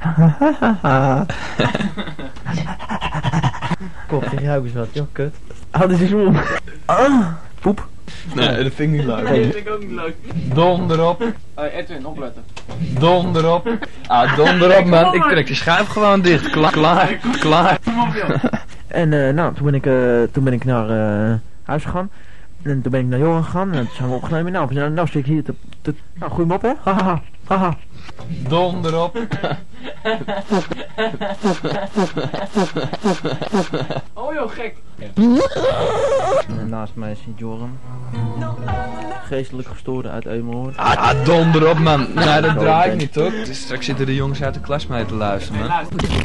Kom, zeg jij ook eens wat, joh, kut. Hou dit eens om. Poep. Nee, dat vind ik niet leuk. Dat vind ik ook niet leuk. Donder op. Edwin, opletten. Donder op. Ah, donder op, man. Ik trek de schuif gewoon dicht. Klaar. Kom op, joh. En nou, toen ben ik naar huis gegaan. En toen ben ik naar Johan gegaan. En toen zijn we opgenomen. Nou zit ik hier nou, goeie mop, hè? Haha. Haha. Donder op. Oh joh, gek. En naast mij zit Joram. Geestelijk gestoorde uit Eumeroord. Ah, donder op, man. Nee, dat draai ik niet, toch? Straks zitten de jongens uit de klas mee te luisteren, man.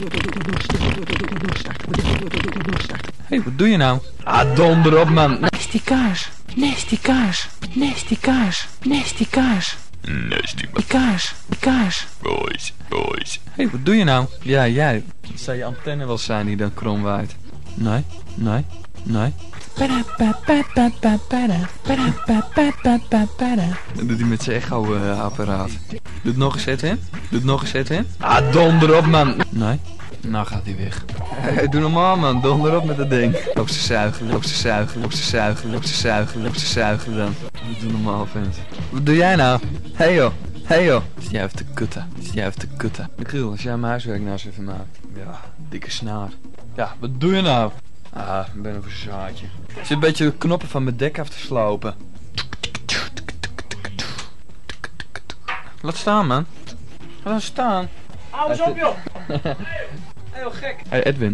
Hé, wat doe je nou? Ah, donder op, man. Nasty kaars, nasty kaars, nasty kaars, nasty kaars. Nasty Die kaars. boys. Hé, wat doe je nou? Ja, jij. Dat zou je antenne wel zijn die dan krom waait. Nee. Para pa pa pa pa para. Para pa pa pa pa para. Dat doet hij met zijn echo-apparaat. Doe het nog eens, Edwin. Ah, donder op, man. Nee. Nou gaat hij weg. Hey, doe normaal, man. Donder op met dat ding. Op ze zuigen dan. Doe normaal, vent. Wat doe jij nou? Hey joh. Zit jij even te kutten. Michiel, als jij mijn huiswerk nou eens even maakt. Ja, dikke snaar. Ja, wat doe je nou? Ah, ik ben een verzaadje. Ik zit een beetje de knoppen van mijn dek af te slopen. Laat staan, man. Laat staan. Hou eens op, joh. Heel gek. Hey, Edwin.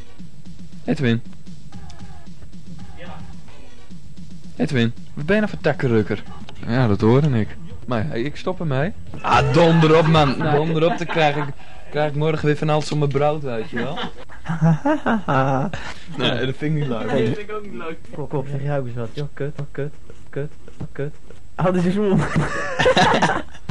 Edwin, wat ben je nou voor takkenrukker? Ja, dat hoorde ik. Maar hey, ik stop ermee. Ah, donder op, man. Donder op, dan krijg ik morgen weer van alles op mijn brood, weet je wel. Nee, dat vind ik niet leuk. Dat vind ik ook niet leuk. Kom, zeg jij ook eens wat, joh, kut. Hou dit eens om.